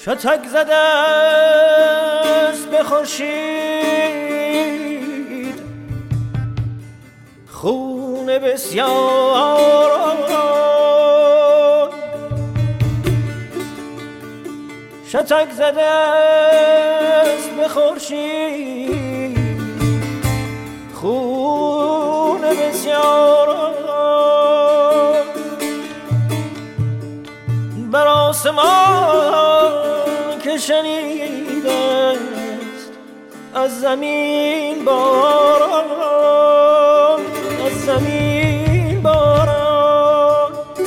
شتک زده است به خورشید خون بسیار، شتک زده است به خورشید خون بسیار، بر آسمان که شنیده است از زمین باران، از زمین باران.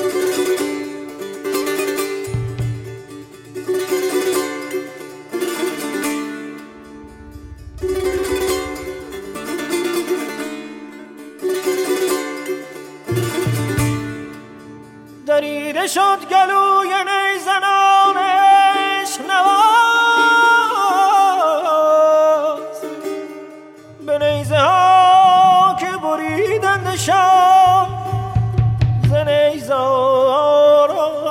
دریده شد گلوی نیزنان عشق نواز به نیزه ها که بریدند شام ز نیزاران.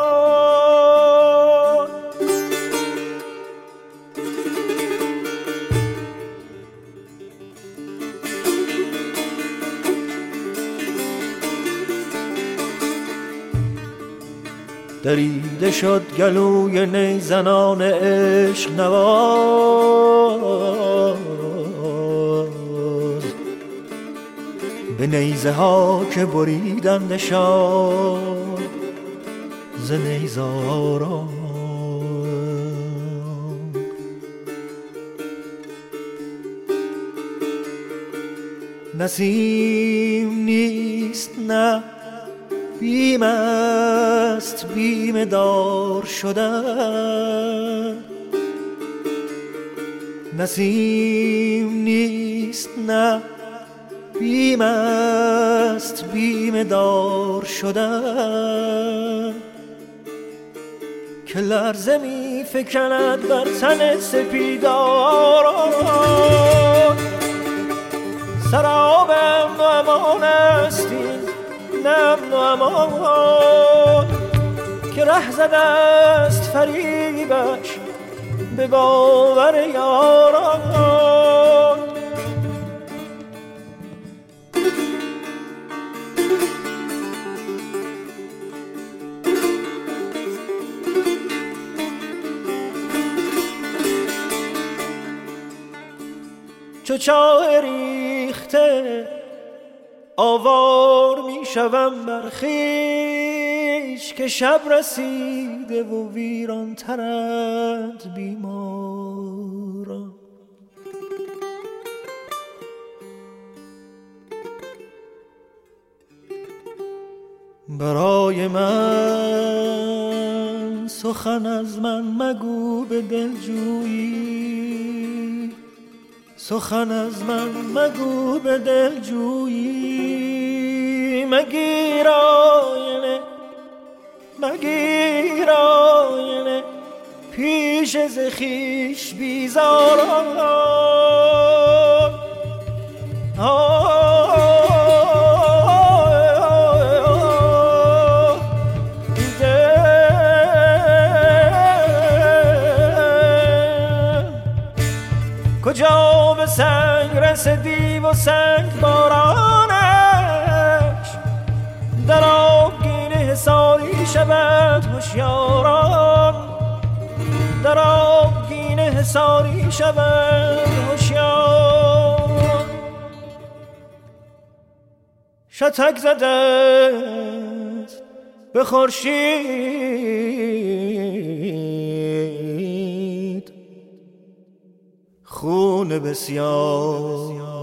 دریده شد گلوی نیزنان عشق نواز به نیزه ها که بریدندشان ز نیزاران. نسیم نیست نه بیم است بیم دار شدن، نسیم نیست نه بیم است بیم دار شدن که لرزه می فکند بر تن سپیداران. سراب امن و امان است این امن و امان که ره زده است فریبش به باور یاران. چو چاه ریخته آوار می شوم بر خویش که شب رسیده و ویران ترند بیماران. برای من سخن از من مگو به دلجویی، سخن از من مگو به دلجویی. مگیر آینه مگیر آینه پیش ز خویش بیزاران. کجا به سنگ رسیدی و سنگ بارانش در آبگینه حصاری شود هوشیاران، در آبگینه حصاری شود هوشیاران. شتک زده به خورشید خون بسیار،